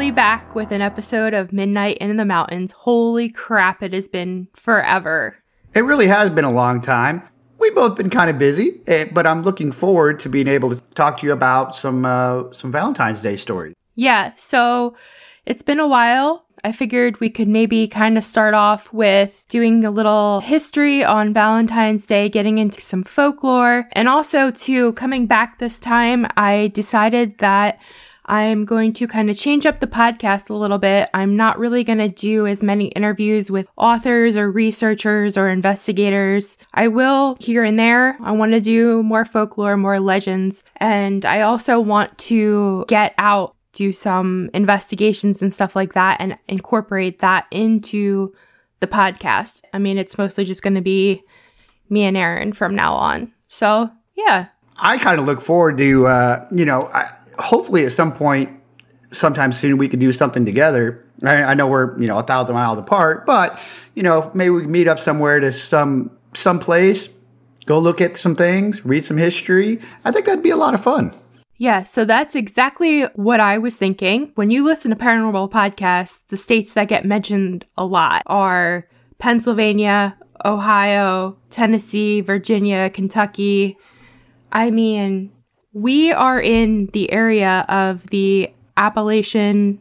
finally back with an episode of Midnight in the Mountains. Holy crap, it has been forever. It really has been a long time. We've both been kind of busy, but I'm looking forward to being able to talk to you about some Valentine's Day stories. Yeah, so it's been a while. I figured we could maybe kind of start off with doing a little history on Valentine's Day, getting into some folklore, and also too, coming back this time, I decided that I'm going to kind of change up the podcast a little bit. I'm not really going to do as many interviews with authors or researchers or investigators. I will here and there. I want to do more folklore, more legends, and I also want to get out, do some investigations and stuff like that and incorporate that into the podcast. I mean, it's mostly just going to be me and Aaron from now on. So, yeah. I kind of look forward to, hopefully at some point, sometime soon, we could do something together. I know we're, 1,000 miles apart, but, maybe we can meet up somewhere to some place, go look at some things, read some history. I think that'd be a lot of fun. Yeah, so that's exactly what I was thinking. When you listen to paranormal podcasts, the states that get mentioned a lot are Pennsylvania, Ohio, Tennessee, Virginia, Kentucky. I mean, we are in the area of the Appalachian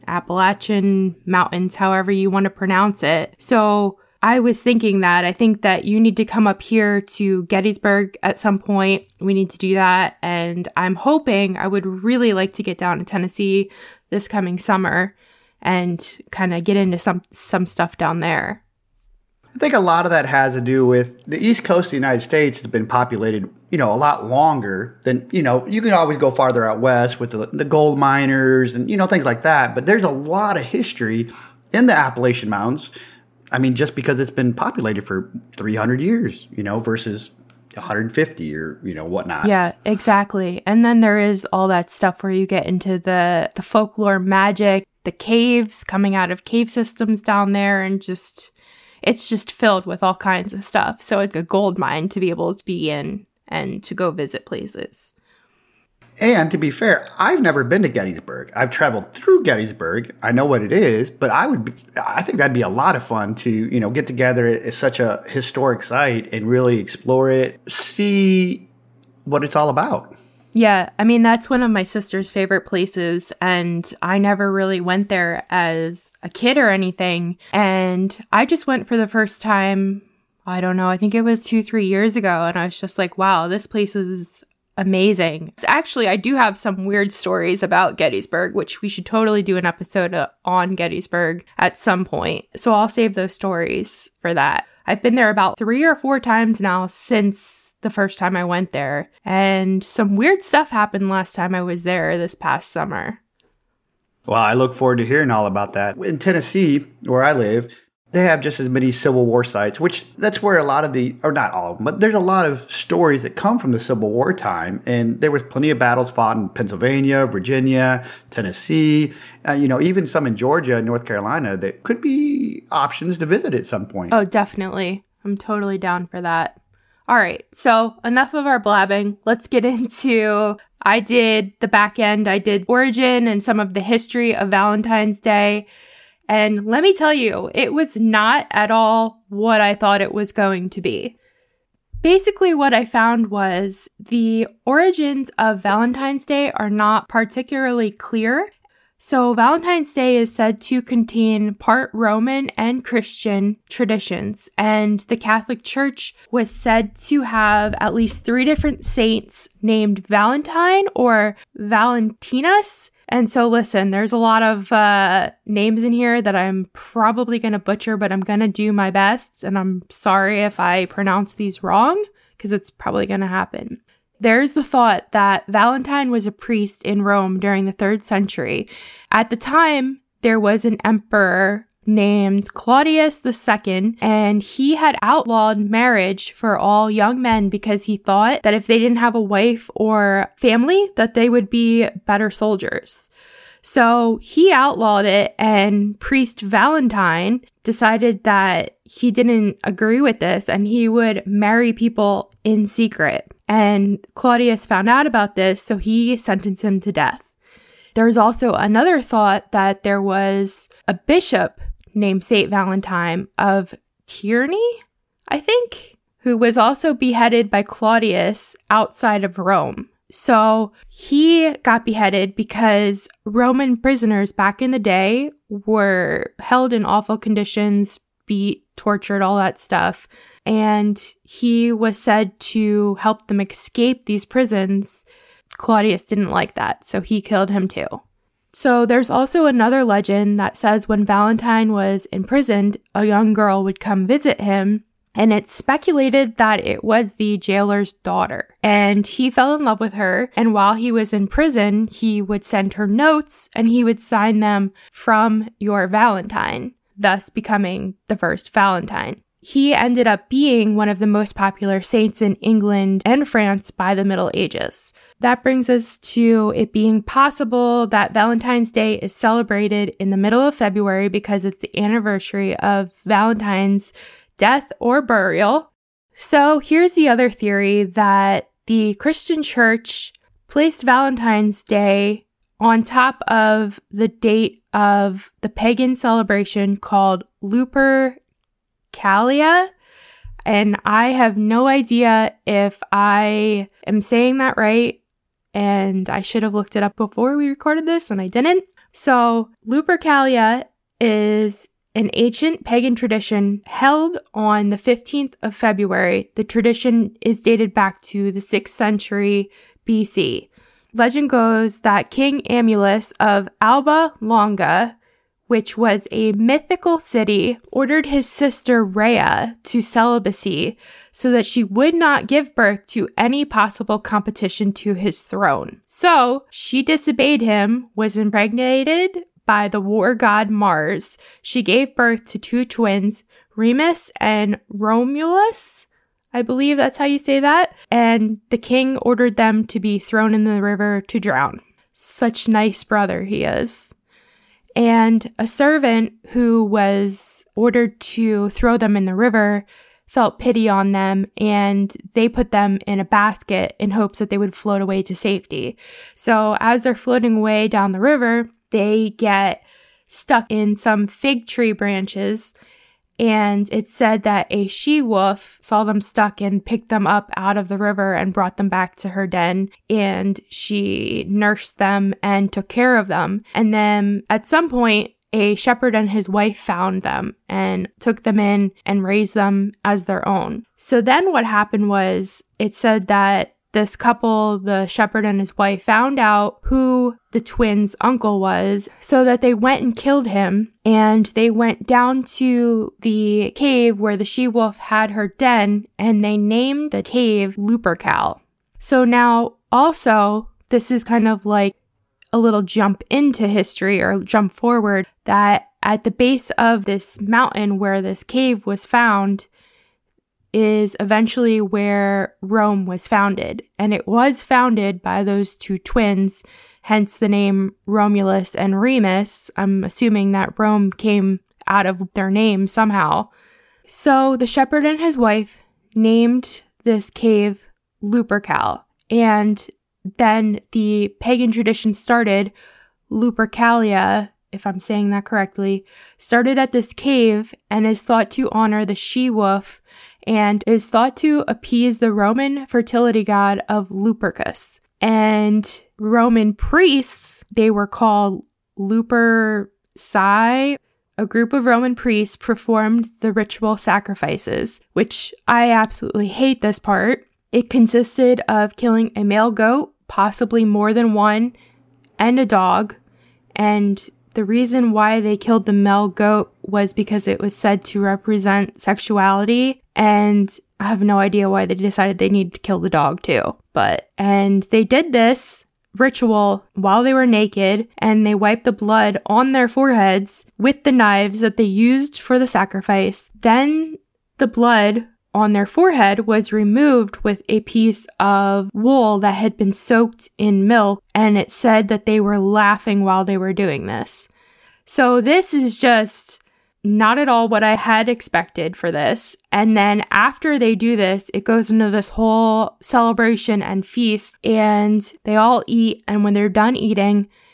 Mountains, however you want to pronounce it. So I was thinking that I think that you need to come up here to Gettysburg at some point. We need to do that. And I'm hoping, I would really like to get down to Tennessee this coming summer and kind of get into some stuff down there. I think a lot of that has to do with the East Coast of the United States has been populated, a lot longer than, you can always go farther out west with the gold miners and, things like that. But there's a lot of history in the Appalachian Mountains. I mean, just because it's been populated for 300 years, versus 150 or, whatnot. Yeah, exactly. And then there is all that stuff where you get into the folklore magic, the caves coming out of cave systems down there, and it's just filled with all kinds of stuff. So it's a gold mine to be able to be in and to go visit places. And to be fair, I've never been to Gettysburg. I've traveled through Gettysburg. I know what it is, but I think that'd be a lot of fun to, get together at such a historic site and really explore it, see what it's all about. Yeah, I mean, that's one of my sister's favorite places, and I never really went there as a kid or anything. And I just went for the first time, I don't know, I think it was 2-3 years ago, and I was just like, wow, this place is amazing. Actually, I do have some weird stories about Gettysburg, which we should totally do an episode on Gettysburg at some point. So I'll save those stories for that. I've been there about 3 or 4 times now since the first time I went there. And some weird stuff happened last time I was there this past summer. Well, I look forward to hearing all about that. In Tennessee, where I live, they have just as many Civil War sites, which that's where a lot of or not all of them, but there's a lot of stories that come from the Civil War time. And there was plenty of battles fought in Pennsylvania, Virginia, Tennessee, even some in Georgia and North Carolina that could be options to visit at some point. Oh, definitely. I'm totally down for that. All right, so enough of our blabbing. Let's get into, I did the back end. I did origin and some of the history of Valentine's Day. And let me tell you, it was not at all what I thought it was going to be. Basically, what I found was the origins of Valentine's Day are not particularly clear. So Valentine's Day is said to contain part Roman and Christian traditions, and the Catholic Church was said to have at least 3 different saints named Valentine or Valentinus. And so listen, there's a lot of names in here that I'm probably going to butcher, but I'm going to do my best. And I'm sorry if I pronounce these wrong, because it's probably going to happen. There's the thought that Valentine was a priest in Rome during the 3rd century. At the time, there was an emperor named Claudius II, and he had outlawed marriage for all young men because he thought that if they didn't have a wife or family, that they would be better soldiers. So he outlawed it, and priest Valentine decided that he didn't agree with this and he would marry people in secret. And Claudius found out about this, so he sentenced him to death. There's also another thought that there was a bishop named St. Valentine of Tierney, I think, who was also beheaded by Claudius outside of Rome. So he got beheaded because Roman prisoners back in the day were held in awful conditions, beat, tortured, all that stuff. And he was said to help them escape these prisons. Claudius didn't like that, so he killed him too. So there's also another legend that says when Valentine was imprisoned, a young girl would come visit him, and it's speculated that it was the jailer's daughter. And he fell in love with her, and while he was in prison, he would send her notes, and he would sign them "From your Valentine," thus becoming the first Valentine. He ended up being one of the most popular saints in England and France by the Middle Ages. That brings us to it being possible that Valentine's Day is celebrated in the middle of February because it's the anniversary of Valentine's death or burial. So here's the other theory, that the Christian church placed Valentine's Day on top of the date of the pagan celebration called Lupercalia. And I have no idea if I am saying that right, and I should have looked it up before we recorded this, and I didn't. So Lupercalia is an ancient pagan tradition held on the 15th of February. The tradition is dated back to the 6th century BC. Legend goes that King Amulus of Alba Longa, which was a mythical city, ordered his sister Rhea to celibacy so that she would not give birth to any possible competition to his throne. So she disobeyed him, was impregnated by the war god Mars. She gave birth to two twins, Remus and Romulus. I believe that's how you say that. And the king ordered them to be thrown in the river to drown. Such nice brother he is. And a servant who was ordered to throw them in the river felt pity on them, and they put them in a basket in hopes that they would float away to safety. So as they're floating away down the river, they get stuck in some fig tree branches, and it's said that a she-wolf saw them stuck and picked them up out of the river and brought them back to her den, and she nursed them and took care of them. And then at some point, a shepherd and his wife found them and took them in and raised them as their own. So then what happened was, it said that this couple, the shepherd and his wife, found out who the twins' uncle was, so that they went and killed him, and they went down to the cave where the she-wolf had her den, and they named the cave Lupercal. So now, also, this is kind of like a little jump into history, or jump forward, that at the base of this mountain where this cave was found is eventually where Rome was founded. And it was founded by those two twins, hence the name Romulus and Remus. I'm assuming that Rome came out of their name somehow. So the shepherd and his wife named this cave Lupercal. And then the pagan tradition started. Lupercalia, if I'm saying that correctly, started at this cave and is thought to honor the she-wolf and is thought to appease the Roman fertility god of Lupercus. And Roman priests, they were called Luperci. A group of Roman priests performed the ritual sacrifices, which I absolutely hate this part. It consisted of killing a male goat, possibly more than one, and a dog. And the reason why they killed the male goat was because it was said to represent sexuality, and I have no idea why they decided they needed to kill the dog too. And they did this ritual while they were naked, and they wiped the blood on their foreheads with the knives that they used for the sacrifice. Then the blood on their forehead was removed with a piece of wool that had been soaked in milk, and it said that they were laughing while they were doing this. So this is just not at all what I had expected for this. And then after they do this, it goes into this whole celebration and feast, and they all eat, and when they're done eating,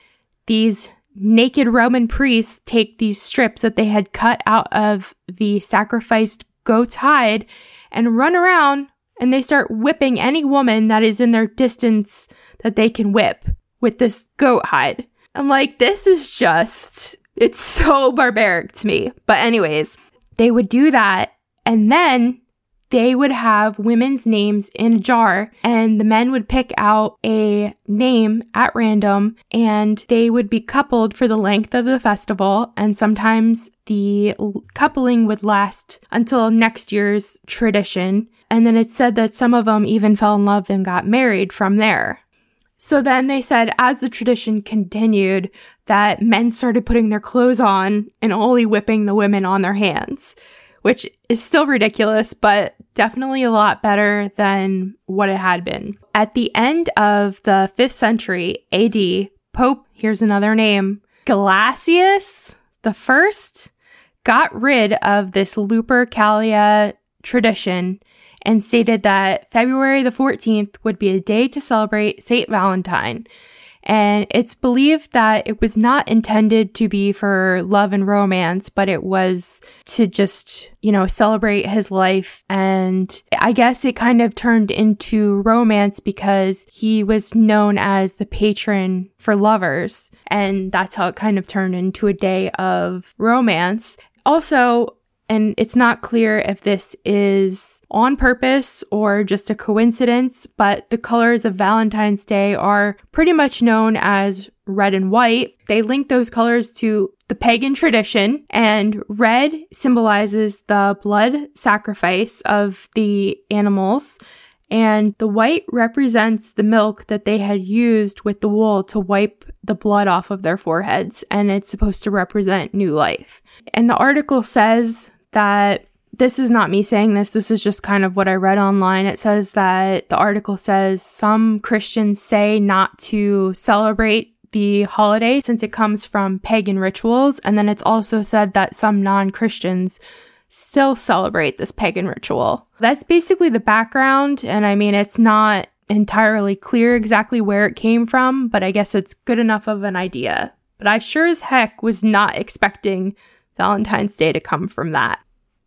these naked Roman priests take these strips that they had cut out of the sacrificed goat's hide and run around, and they start whipping any woman that is in their distance that they can whip with this goat hide. I'm like, this is just, it's so barbaric to me. But anyways, they would do that, and then they would have women's names in a jar, and the men would pick out a name at random, and they would be coupled for the length of the festival, and sometimes the coupling would last until next year's tradition. And then it said that some of them even fell in love and got married from there. So then they said, as the tradition continued, that men started putting their clothes on and only whipping the women on their hands, which is still ridiculous, but definitely a lot better than what it had been. At the end of the 5th century AD, Pope, here's another name, Gelasius I, got rid of this Lupercalia tradition and stated that February the 14th would be a day to celebrate St. Valentine. And it's believed that it was not intended to be for love and romance, but it was to just, celebrate his life. And I guess it kind of turned into romance because he was known as the patron for lovers. And that's how it kind of turned into a day of romance. Also, and it's not clear if this is on purpose or just a coincidence, but the colors of Valentine's Day are pretty much known as red and white. They link those colors to the pagan tradition, and red symbolizes the blood sacrifice of the animals, and the white represents the milk that they had used with the wool to wipe the blood off of their foreheads, and it's supposed to represent new life. And the article says that, this is not me saying this is just kind of what I read online. It says that the article says some Christians say not to celebrate the holiday since it comes from pagan rituals. And then it's also said that some non-Christians still celebrate this pagan ritual. That's basically the background. And I mean, it's not entirely clear exactly where it came from, but I guess it's good enough of an idea. But I sure as heck was not expecting Valentine's Day to come from that.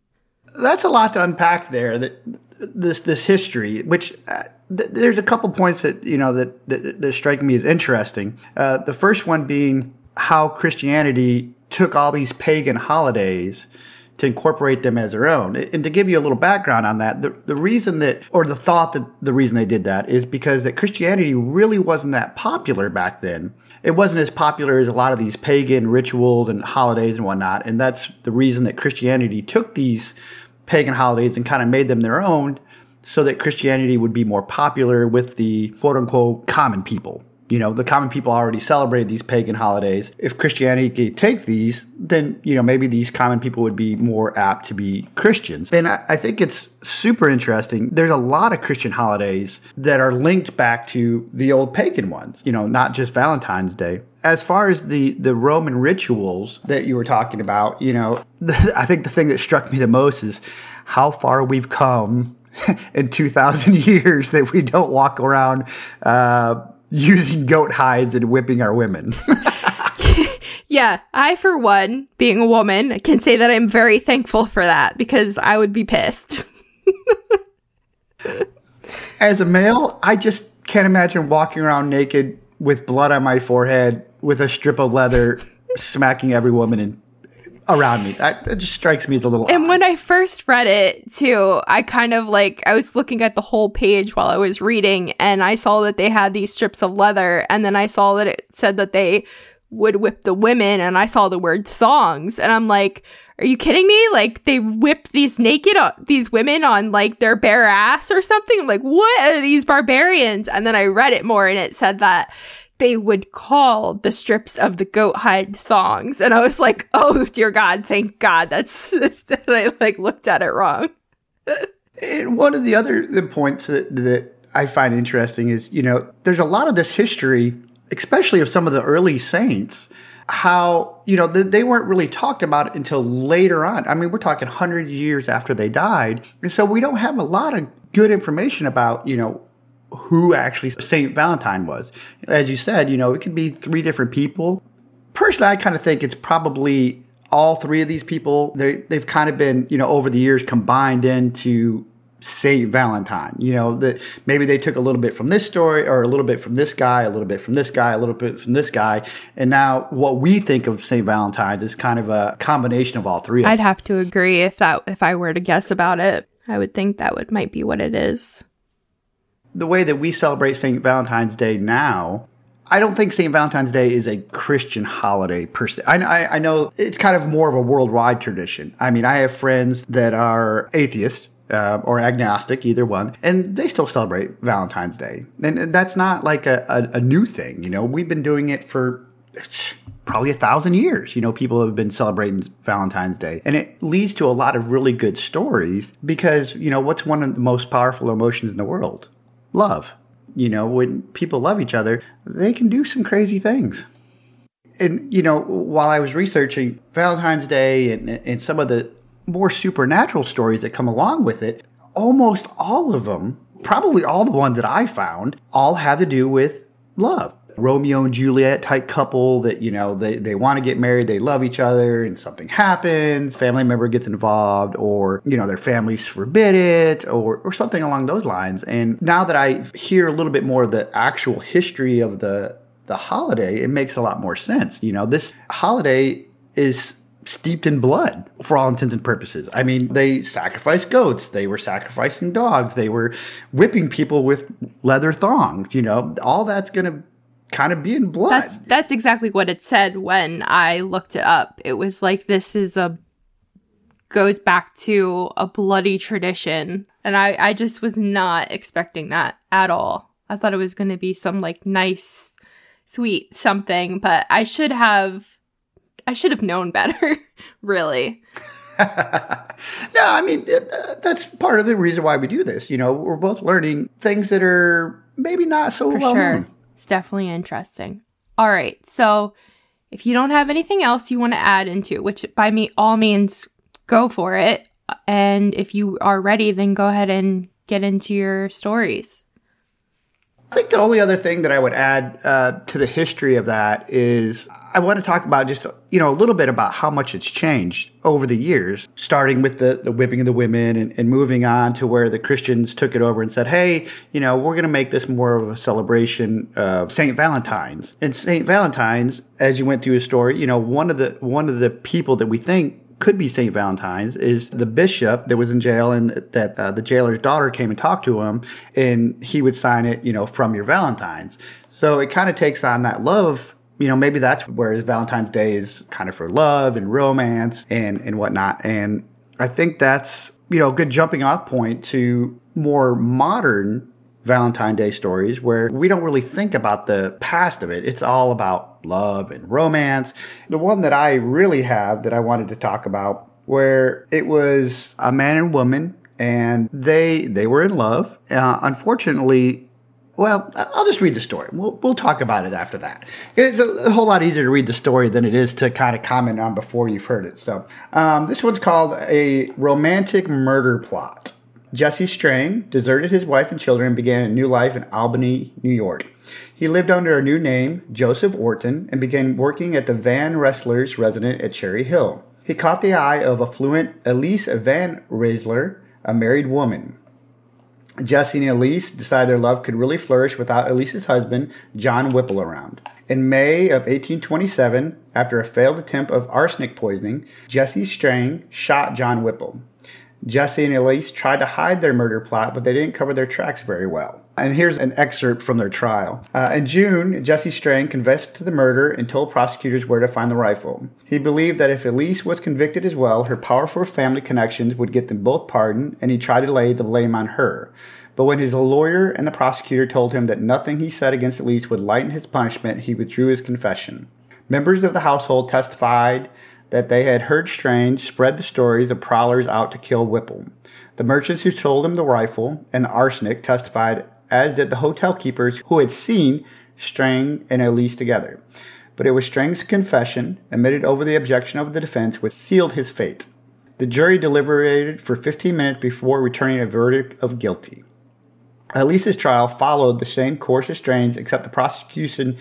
That's a lot to unpack there. That this history, which there's a couple points that that strike me as interesting. The first one being how Christianity took all these pagan holidays to incorporate them as their own. And to give you a little background on that, the reason that, or the thought that the reason they did that is because that Christianity really wasn't that popular back then. It wasn't as popular as a lot of these pagan rituals and holidays and whatnot. And that's the reason that Christianity took these pagan holidays and kind of made them their own so that Christianity would be more popular with the quote unquote common people. The common people already celebrated these pagan holidays. If Christianity could take these, then, maybe these common people would be more apt to be Christians. And I think it's super interesting. There's a lot of Christian holidays that are linked back to the old pagan ones, not just Valentine's Day. As far as the Roman rituals that you were talking about, I think the thing that struck me the most is how far we've come in 2,000 years that we don't walk around using goat hides and whipping our women. Yeah, I, for one, being a woman, can say that I'm very thankful for that because I would be pissed. As a male, I just can't imagine walking around naked with blood on my forehead with a strip of leather smacking every woman around me. That just strikes me as a little And odd. when I first read it, too, I kind of I was looking at the whole page while I was reading, and I saw that they had these strips of leather, and then I saw that it said that they would whip the women, and I saw the word thongs, and I'm like, are you kidding me? They whipped these women on, their bare ass or something? I'm like, what are these barbarians? And then I read it more, and it said that they would call the strips of the goat hide thongs. And I was like, oh, dear God, thank God. That's I looked at it wrong. And one of the other points that I find interesting is, there's a lot of this history, especially of some of the early saints, how, they weren't really talked about until later on. I mean, we're talking 100 years after they died. And so we don't have a lot of good information about, who actually St. Valentine was. As you said, it could be 3 different people. Personally, I kind of think it's probably all three of these people. They've kind of been, over the years combined into Saint Valentine. That maybe they took a little bit from this story, or a little bit from this guy, a little bit from this guy, a little bit from this guy. And now what we think of Saint Valentine's is kind of a combination of all three of them. I'd have to agree if I were to guess about it. I would think that might be what it is. The way that we celebrate St. Valentine's Day now, I don't think St. Valentine's Day is a Christian holiday per se. I know it's kind of more of a worldwide tradition. I mean, I have friends that are atheists or agnostic, either one, and they still celebrate Valentine's Day. And that's not like a new thing. We've been doing it for probably 1,000 years. People have been celebrating Valentine's Day. And it leads to a lot of really good stories because, what's one of the most powerful emotions in the world? Love. When people love each other, they can do some crazy things. And, while I was researching Valentine's Day and some of the more supernatural stories that come along with it, almost all of them, probably all the ones that I found, all have to do with love. Romeo and Juliet type couple that, they want to get married, they love each other, and something happens, family member gets involved, or, their families forbid it, or something along those lines. And now that I hear a little bit more of the actual history of the holiday, it makes a lot more sense. This holiday is steeped in blood for all intents and purposes. I mean, they sacrificed goats, they were sacrificing dogs, they were whipping people with leather thongs, all that's going to kind of be in blood. That's exactly what it said when I looked it up. It was like, this is goes back to a bloody tradition. And I just was not expecting that at all. I thought it was going to be some like nice, sweet something, but I should have known better, really. No, I mean, that's part of the reason why we do this. We're both learning things that are maybe not so well known. It's definitely interesting. All right. So if you don't have anything else you want to add into, which by all means, go for it. And if you are ready, then go ahead and get into your stories. I think the only other thing that I would add to the history of that is I want to talk about just, a little bit about how much it's changed over the years, starting with the whipping of the women and moving on to where the Christians took it over and said, hey, we're going to make this more of a celebration of St. Valentine's. And St. Valentine's, as you went through his story, one of the people that we think could be St. Valentine's is the bishop that was in jail, and that the jailer's daughter came and talked to him, and he would sign it, from your Valentine's. So it kind of takes on that love, maybe that's where Valentine's Day is kind of for love and romance and whatnot. And I think that's, a good jumping off point to more modern Valentine's Day stories where we don't really think about the past of it. It's all about love and romance. The one that I really have that I wanted to talk about, where it was a man and woman and they were in love. Unfortunately, well, I'll just read the story. We'll talk about it after that. It's a whole lot easier to read the story than it is to kind of comment on before you've heard it. So this one's called A Romantic Murder Plot. Jesse Strang deserted his wife and children and began a new life in Albany, New York. He lived under a new name, Joseph Orton, and began working at the Van Rensselaer's residence at Cherry Hill. He caught the eye of affluent Elise Van Rensselaer, a married woman. Jesse and Elise decided their love could really flourish without Elise's husband, John Whipple, around. In May of 1827, after a failed attempt of arsenic poisoning, Jesse Strang shot John Whipple. Jesse and Elise tried to hide their murder plot, but they didn't cover their tracks very well. And here's an excerpt from their trial. In June, Jesse Strang confessed to the murder and told prosecutors where to find the rifle. He believed that if Elise was convicted as well, her powerful family connections would get them both pardoned, and he tried to lay the blame on her. But when his lawyer and the prosecutor told him that nothing he said against Elise would lighten his punishment, he withdrew his confession. Members of the household testified that they had heard Strang spread the stories of prowlers out to kill Whipple. The merchants who sold him the rifle and the arsenic testified, as did the hotel keepers who had seen Strang and Elise together. But it was Strang's confession, admitted over the objection of the defense, which sealed his fate. The jury deliberated for 15 minutes before returning a verdict of guilty. Elise's trial followed the same course as Strang's, except the prosecution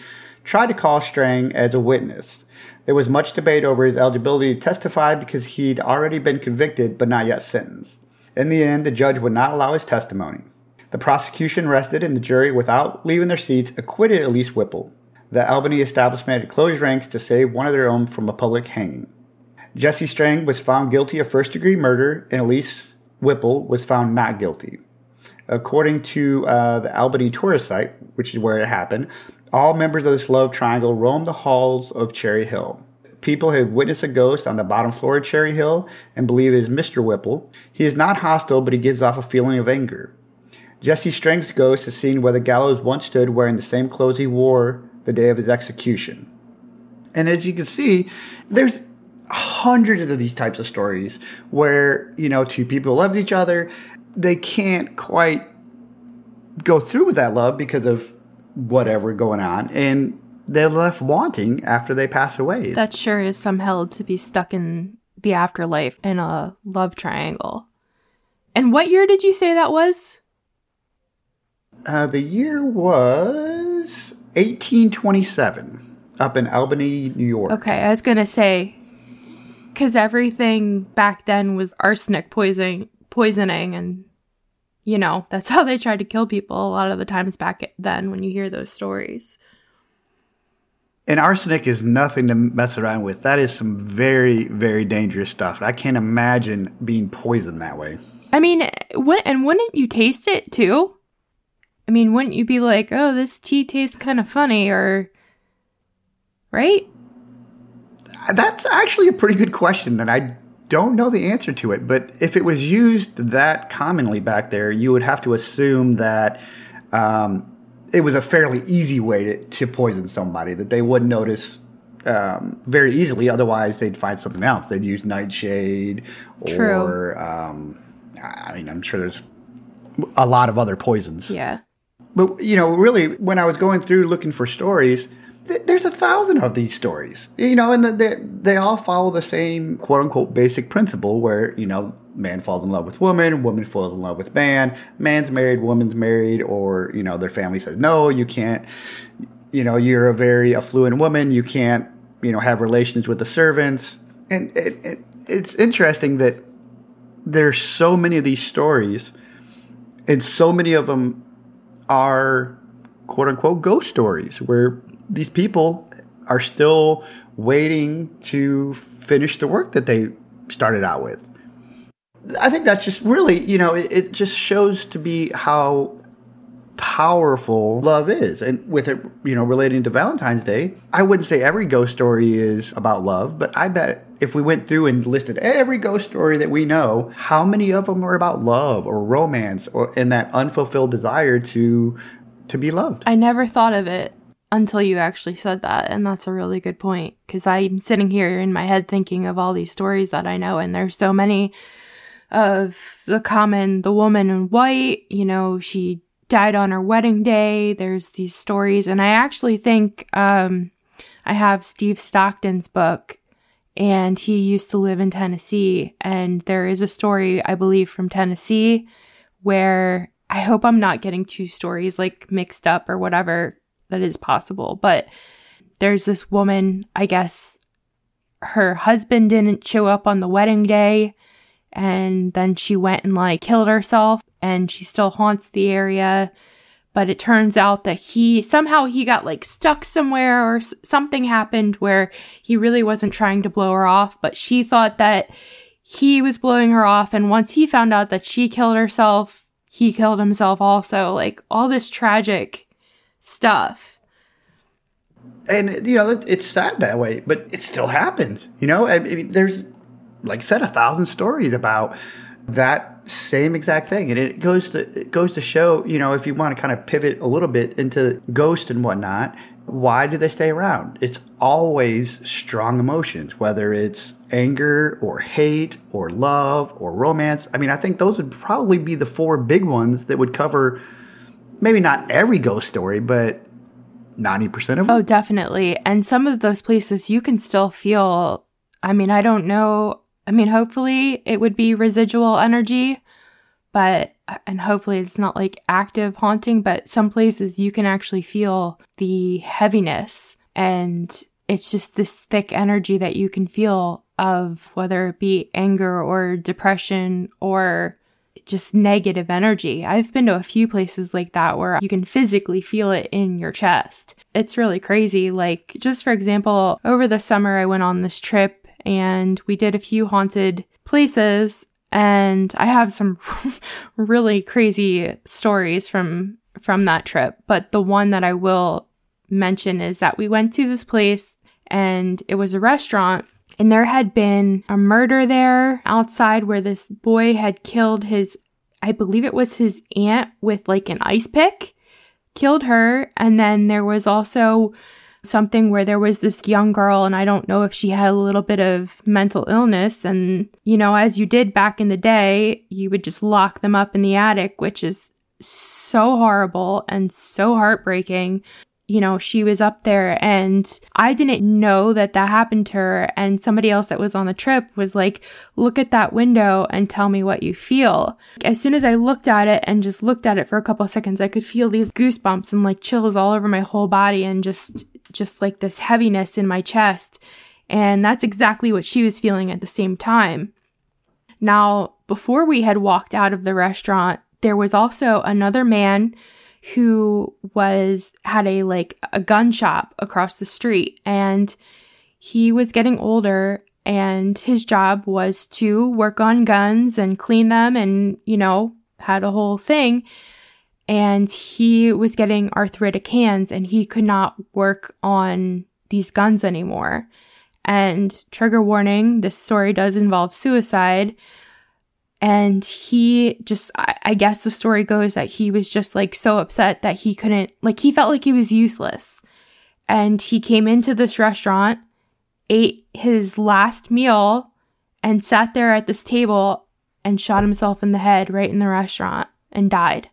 tried to call Strang as a witness. There was much debate over his eligibility to testify because he'd already been convicted but not yet sentenced. In the end, the judge would not allow his testimony. The prosecution rested, and the jury, without leaving their seats, acquitted Elise Whipple. The Albany establishment had closed ranks to save one of their own from a public hanging. Jesse Strang was found guilty of first-degree murder, and Elise Whipple was found not guilty. According to the Albany tourist site, which is where it happened, all members of this love triangle roamed the halls of Cherry Hill. People have witnessed a ghost on the bottom floor of Cherry Hill and believe it is Mr. Whipple. He is not hostile, but he gives off a feeling of anger. Jesse Strang's ghost is seen where the gallows once stood, wearing the same clothes he wore the day of his execution. And as you can see, there's hundreds of these types of stories where, two people loved each other. They can't quite go through with that love because of whatever going on, and they're left wanting after they pass away. That sure is some hell to be stuck in the afterlife in a love triangle. And what year did you say that was? The year was 1827, up in Albany, New York. Okay, I was going to say, because everything back then was arsenic poisoning, and, that's how they tried to kill people a lot of the times back then when you hear those stories. And arsenic is nothing to mess around with. That is some very, very dangerous stuff. I can't imagine being poisoned that way. I mean, wouldn't you taste it too? I mean, wouldn't you be like, oh, this tea tastes kind of funny, or... Right? That's actually a pretty good question, and I don't know the answer to it. But if it was used that commonly back there, you would have to assume that it was a fairly easy way to poison somebody, that they wouldn't notice very easily. Otherwise, they'd find something else. They'd use nightshade or, I'm sure there's a lot of other poisons. Yeah. But, really, when I was going through looking for stories, there's 1,000 of these stories, and they all follow the same quote unquote basic principle where, man falls in love with woman falls in love with man's married, woman's married, or, their family says, no, you can't, you're a very affluent woman. You can't, have relations with the servants. And it's interesting that there's so many of these stories, and so many of them are quote unquote ghost stories where these people are still waiting to finish the work that they started out with. I think that's just really, it just shows to be how powerful love is. And with it, relating to Valentine's Day, I wouldn't say every ghost story is about love, but I bet if we went through and listed every ghost story that we know, how many of them are about love or romance and that unfulfilled desire to be loved? I never thought of it until you actually said that, and that's a really good point, because I'm sitting here in my head thinking of all these stories that I know, and there's so many of the woman in white, she died on her wedding day. There's these stories, and I actually think I have Steve Stockton's book, and he used to live in Tennessee, and there is a story, I believe, from Tennessee where, I hope I'm not getting two stories mixed up or whatever, that is possible, but there's this woman, I guess her husband didn't show up on the wedding day, and then she went and killed herself, and she still haunts the area. But it turns out that he got stuck somewhere, or something happened where he really wasn't trying to blow her off, but she thought that he was blowing her off, and once he found out that she killed herself, he killed himself also. All this tragic stuff. And, it's sad that way, but it still happens. I mean, there's, like I said, 1,000 stories about that same exact thing. And it goes to show, if you want to kind of pivot a little bit into ghosts and whatnot, why do they stay around? It's always strong emotions, whether it's anger or hate or love or romance. I mean, I think those would probably be the 4 big ones that would cover maybe not every ghost story, but 90% of them. Oh, definitely. And some of those places you can still feel, I mean, I don't know. I mean, hopefully it would be residual energy, but and hopefully it's not like active haunting, but some places you can actually feel the heaviness, and it's just this thick energy that you can feel of whether it be anger or depression or just negative energy. I've been to a few places like that where you can physically feel it in your chest. It's really crazy. Like, just for example, over the summer I went on this trip and we did a few haunted places, and I have some really crazy stories from that trip. But the one that I will mention is that we went to this place and it was a restaurant, and there had been a murder there outside where this boy had killed I believe it was his aunt with like an ice pick, killed her. And then there was also something where there was this young girl, and I don't know if she had a little bit of mental illness. And, as you did back in the day, you would just lock them up in the attic, which is so horrible and so heartbreaking. She was up there, and I didn't know that happened to her. And somebody else that was on the trip was like, look at that window and tell me what you feel. As soon as I looked at it and just looked at it for a couple of seconds, I could feel these goosebumps and like chills all over my whole body, and just like this heaviness in my chest. And that's exactly what she was feeling at the same time. Now, before we had walked out of the restaurant, there was also another man who had a gun shop across the street, and he was getting older, and his job was to work on guns and clean them, and had a whole thing. And he was getting arthritic hands, and he could not work on these guns anymore. And trigger warning, this story does involve suicide. And he just, I guess the story goes that he was just like so upset that he couldn't, like he felt like he was useless. And he came into this restaurant, ate his last meal, and sat there at this table and shot himself in the head right in the restaurant and died.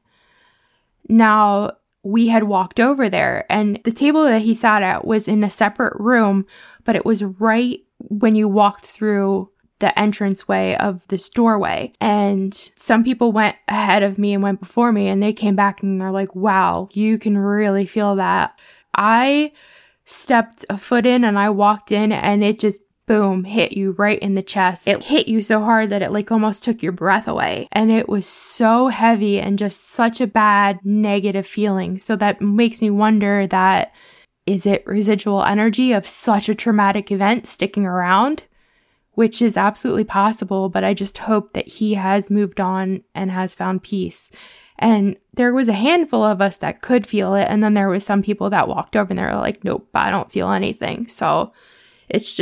Now, we had walked over there, and the table that he sat at was in a separate room, but it was right when you walked through the entranceway of this doorway. And some people went ahead of me and went before me, and they came back and they're like, wow, you can really feel that. I stepped a foot in and I walked in, and it just boom, hit you right in the chest. It hit you so hard that it like almost took your breath away. And it was so heavy and just such a bad negative feeling. So that makes me wonder that, is it residual energy of such a traumatic event sticking around? Which is absolutely possible, but I just hope that he has moved on and has found peace. And there was a handful of us that could feel it, and then there was some people that walked over and they were like, nope, I don't feel anything. So it's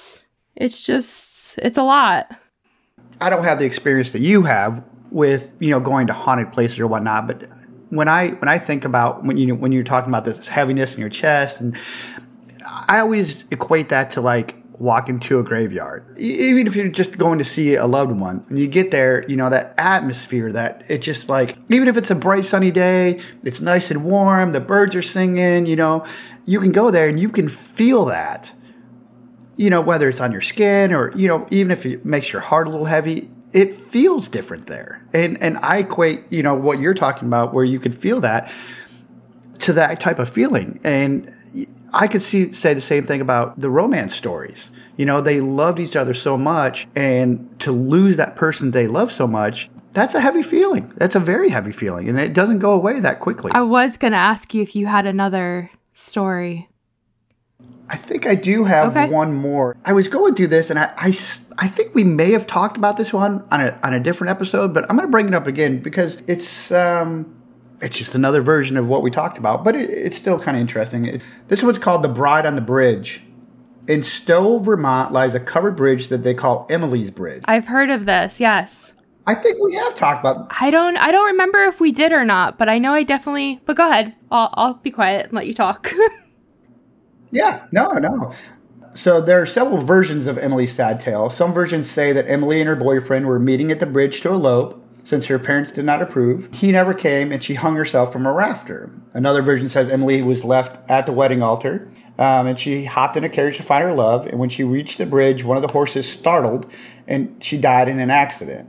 a lot. I don't have the experience that you have with, going to haunted places or whatnot, but when I think about when you're talking about this heaviness in your chest, and I always equate that to like walk into a graveyard. Even if you're just going to see a loved one, and you get there, that atmosphere, that it's just like, even if it's a bright sunny day, it's nice and warm, the birds are singing, you can go there and you can feel that, whether it's on your skin or, even if it makes your heart a little heavy, it feels different there. And I equate, what you're talking about, where you could feel that, to that type of feeling. And I could say the same thing about the romance stories. They loved each other so much, and to lose that person they love so much, that's a heavy feeling. That's a very heavy feeling, and it doesn't go away that quickly. I was going to ask you if you had another story. I think I do have one more. I was going through this, and I think we may have talked about this one on a different episode, but I'm going to bring it up again because it's just another version of what we talked about, but it's still kind of interesting. This one's called The Bride on the Bridge. In Stowe, Vermont, lies a covered bridge that they call Emily's Bridge. I've heard of this, yes. I think we have talked about. I don't remember if we did or not, but I know I definitely. But go ahead. I'll be quiet and let you talk. Yeah, no. So there are several versions of Emily's sad tale. Some versions say that Emily and her boyfriend were meeting at the bridge to elope, since her parents did not approve. He never came, and she hung herself from a rafter. Another version says Emily was left at the wedding altar, and she hopped in a carriage to find her love. And when she reached the bridge, one of the horses startled, and she died in an accident.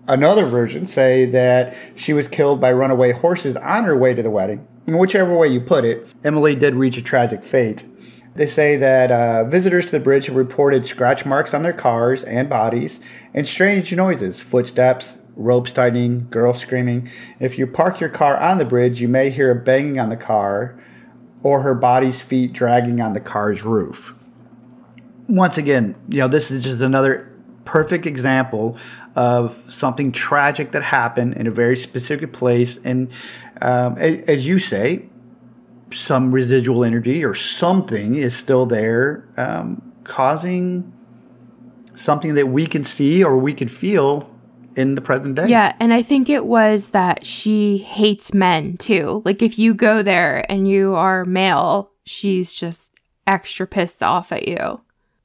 Another version say that she was killed by runaway horses on her way to the wedding. And whichever way you put it, Emily did reach a tragic fate. They say that visitors to the bridge have reported scratch marks on their cars and bodies and strange noises, footsteps, ropes tightening, girls screaming. If you park your car on the bridge, you may hear a banging on the car or her body's feet dragging on the car's roof. Once again, this is just another perfect example of something tragic that happened in a very specific place. And as you say, some residual energy or something is still there, causing something that we can see or we can feel in the present day. Yeah, and I think it was that she hates men too. Like if you go there and you are male, she's just extra pissed off at you.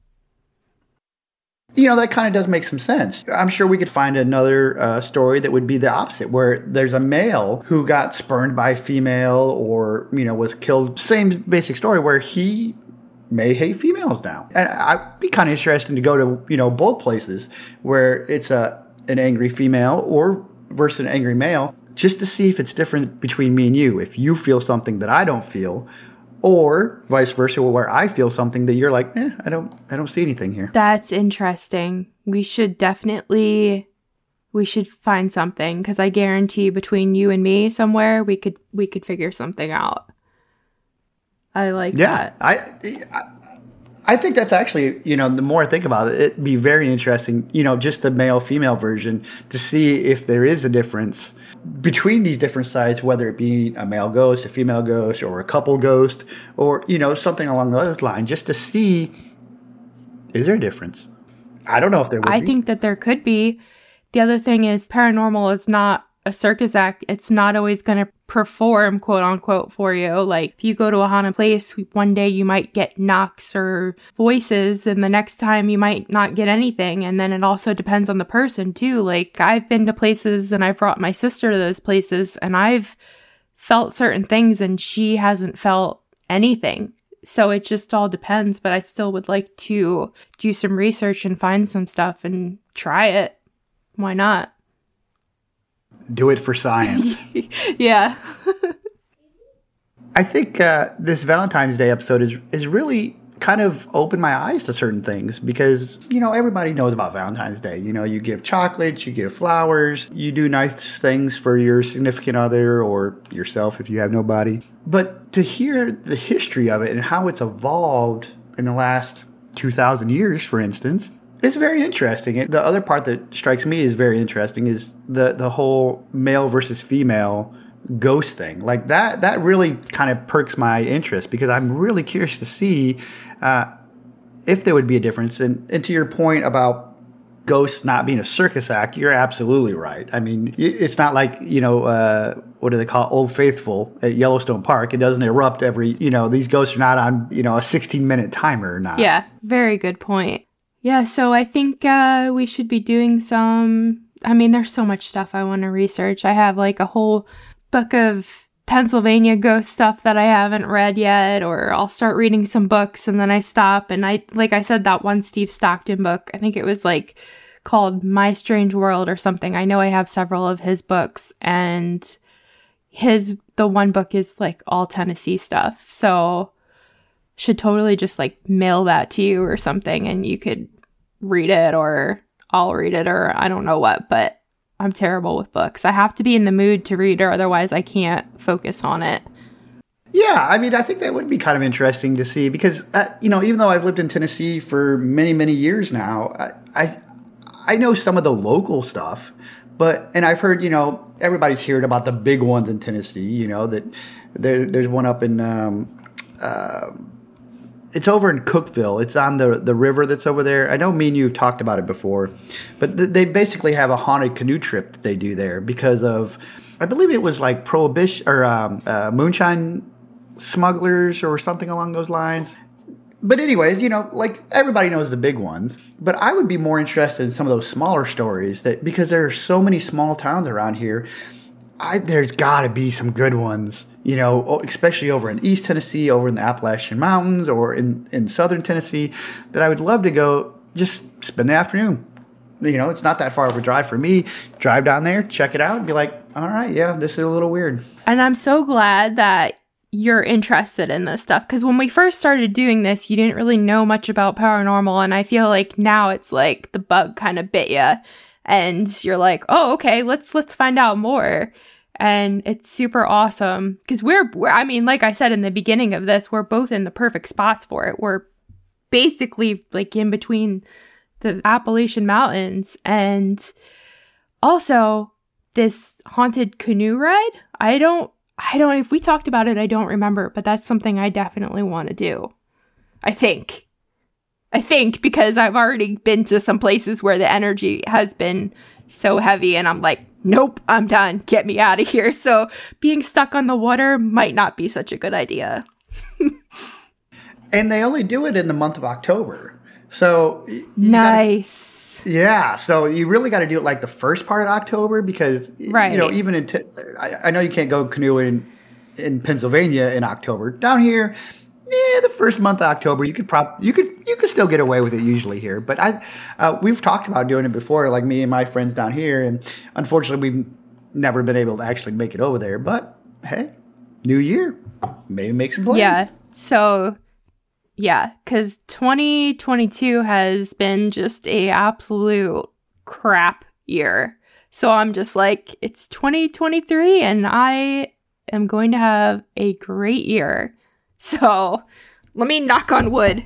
That kind of does make some sense. I'm sure we could find another story that would be the opposite, where there's a male who got spurned by a female or, was killed. Same basic story where he may hate females now. And I'd be kind of interested to go to, both places where it's an angry female or versus an angry male, just to see if it's different between me and you. If you feel something that I don't feel, or vice versa, where I feel something that you're like, I don't see anything here. That's interesting. We should find something, because I guarantee between you and me somewhere we could figure something out. I like that. I think that's actually, the more I think about it, it'd be very interesting, just the male-female version to see if there is a difference between these different sites, whether it be a male ghost, a female ghost, or a couple ghost, or, something along those lines, just to see, is there a difference? I don't know if there would be. I think that there could be. The other thing is paranormal is not a circus act. It's not always going to perform, quote unquote, for you. Like if you go to a haunted place, one day you might get knocks or voices, and the next time you might not get anything. And then it also depends on the person too. Like I've been to places and I've brought my sister to those places and I've felt certain things and she hasn't felt anything. So it just all depends, but I still would like to do some research and find some stuff and try it. Why not? Do it for science. Yeah. I think this Valentine's Day episode is really kind of opened my eyes to certain things because, everybody knows about Valentine's Day. You give chocolates, you give flowers, you do nice things for your significant other or yourself if you have nobody. But to hear the history of it and how it's evolved in the last 2,000 years, for instance, it's very interesting. The other part that strikes me as very interesting is the whole male versus female ghost thing. Like that really kind of perks my interest because I'm really curious to see if there would be a difference. And to your point about ghosts not being a circus act, you're absolutely right. I mean, it's not like, what do they call it? Old Faithful at Yellowstone Park. It doesn't erupt every, these ghosts are not on, a 16-minute timer or not. Yeah, very good point. Yeah, so I think we should be doing there's so much stuff I want to research. I have like a whole book of Pennsylvania ghost stuff that I haven't read yet, or I'll start reading some books and then I stop. And like I said, that one Steve Stockton book, I think it was like called My Strange World or something. I know I have several of his books, and the one book is like all Tennessee stuff. So should totally just like mail that to you or something and you could read it, or I'll read it, or I don't know what, but I'm terrible with books. I have to be in the mood to read, or otherwise I can't focus on it. Yeah, I think that would be kind of interesting to see because, even though I've lived in Tennessee for many, many years now, I know some of the local stuff, and I've heard, everybody's heard about the big ones in Tennessee, that there's one up in, it's over in Cookeville. It's on the river that's over there. I know me and you have talked about it before, but they basically have a haunted canoe trip that they do there because of, I believe it was like prohibition or moonshine smugglers or something along those lines. But anyways, like everybody knows the big ones, but I would be more interested in some of those smaller stories because there are so many small towns around here. There's got to be some good ones, especially over in East Tennessee, over in the Appalachian Mountains, or in Southern Tennessee, that I would love to go just spend the afternoon, it's not that far of a drive for me. Drive down there, check it out, and be like, all right, yeah, this is a little weird. And I'm so glad that you're interested in this stuff, because when we first started doing this, you didn't really know much about paranormal, and I feel like now it's like the bug kind of bit you, and you're like, oh, okay, let's find out more. And it's super awesome because we're I mean, like I said in the beginning of this, we're both in the perfect spots for it. We're basically like in between the Appalachian Mountains, and also this haunted canoe ride. I don't, if we talked about it, I don't remember, but that's something I definitely want to do. I think because I've already been to some places where the energy has been so heavy and I'm like, nope, I'm done. Get me out of here. So being stuck on the water might not be such a good idea. And they only do it in the month of October. So nice. Yeah. So you really got to do it like the first part of October because, right. Even I know you can't go canoeing in Pennsylvania in October. Down here, the first month of October, you could still get away with it usually here. But we've talked about doing it before, like me and my friends down here, and unfortunately, we've never been able to actually make it over there. But hey, new year, maybe make some plans. Yeah. So, yeah, because 2022 has been just a absolute crap year. So I'm just like, it's 2023, and I am going to have a great year. So let me knock on wood.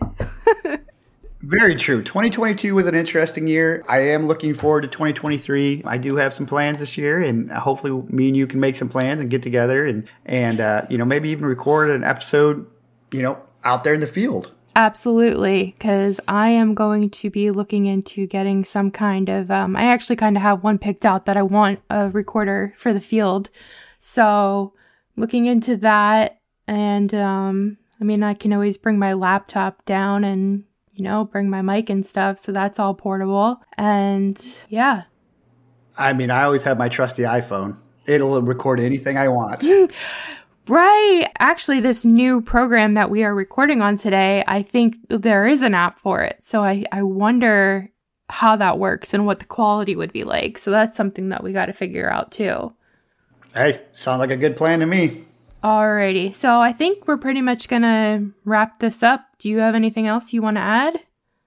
Very true. 2022 was an interesting year. I am looking forward to 2023. I do have some plans this year, and hopefully me and you can make some plans and get together and maybe even record an episode, out there in the field. Absolutely, because I am going to be looking into getting some kind of, I actually kind of have one picked out that I want a recorder for the field. So looking into that. And, I can always bring my laptop down and, bring my mic and stuff. So that's all portable. And yeah. I always have my trusty iPhone. It'll record anything I want. Right. Actually, this new program that we are recording on today, I think there is an app for it. So I wonder how that works and what the quality would be like. So that's something that we got to figure out too. Hey, sounds like a good plan to me. Alrighty, so I think we're pretty much going to wrap this up. Do you have anything else you want to add?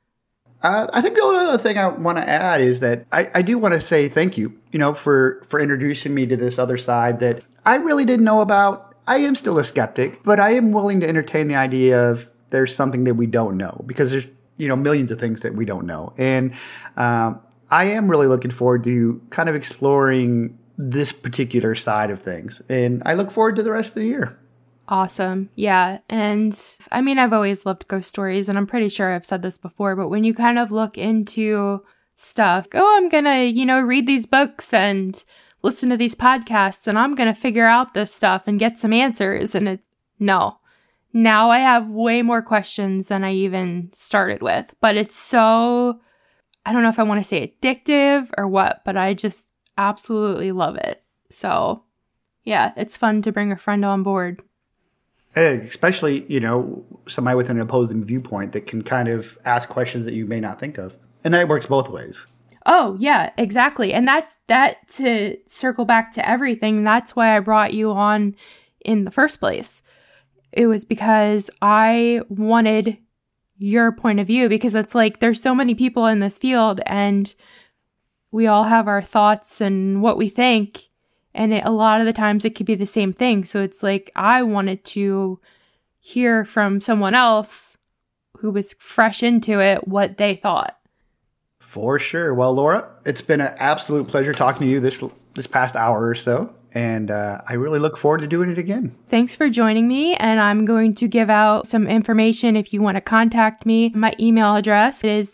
I think the only other thing I want to add is that I do want to say thank you, for introducing me to this other side that I really didn't know about. I am still a skeptic, but I am willing to entertain the idea of there's something that we don't know because there's, millions of things that we don't know. And I am really looking forward to kind of exploring this particular side of things. And I look forward to the rest of the year. Awesome. Yeah. And I've always loved ghost stories, and I'm pretty sure I've said this before, but when you kind of look into stuff, I'm going to, read these books and listen to these podcasts, and I'm going to figure out this stuff and get some answers. And no. Now I have way more questions than I even started with, but it's so, I don't know if I want to say addictive or what, but I just absolutely love it. So yeah, it's fun to bring a friend on board. Especially, somebody with an opposing viewpoint that can kind of ask questions that you may not think of. And that works both ways. Oh, yeah, exactly. And that to circle back to everything, that's why I brought you on in the first place. It was because I wanted your point of view, because it's like there's so many people in this field and we all have our thoughts and what we think. And a lot of the times it could be the same thing. So it's like I wanted to hear from someone else who was fresh into it what they thought. For sure. Well, Laura, it's been an absolute pleasure talking to you this past hour or so. And I really look forward to doing it again. Thanks for joining me. And I'm going to give out some information if you want to contact me. My email address is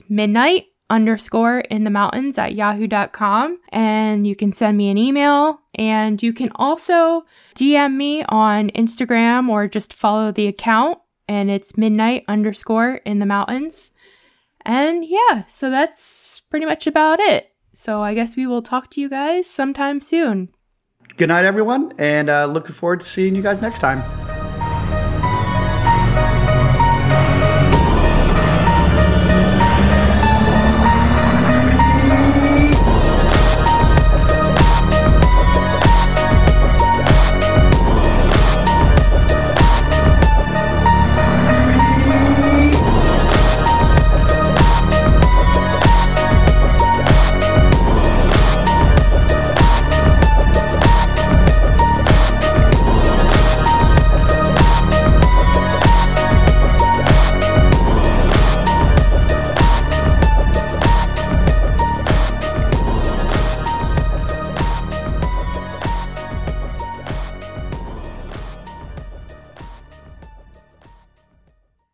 midnight_in-the-mountains@yahoo.com. And you can send me an email. And you can also DM me on Instagram or just follow the account. And it's midnight_in-the-mountains. And yeah, so that's pretty much about it. So I guess we will talk to you guys sometime soon. Good night, everyone, and looking forward to seeing you guys next time.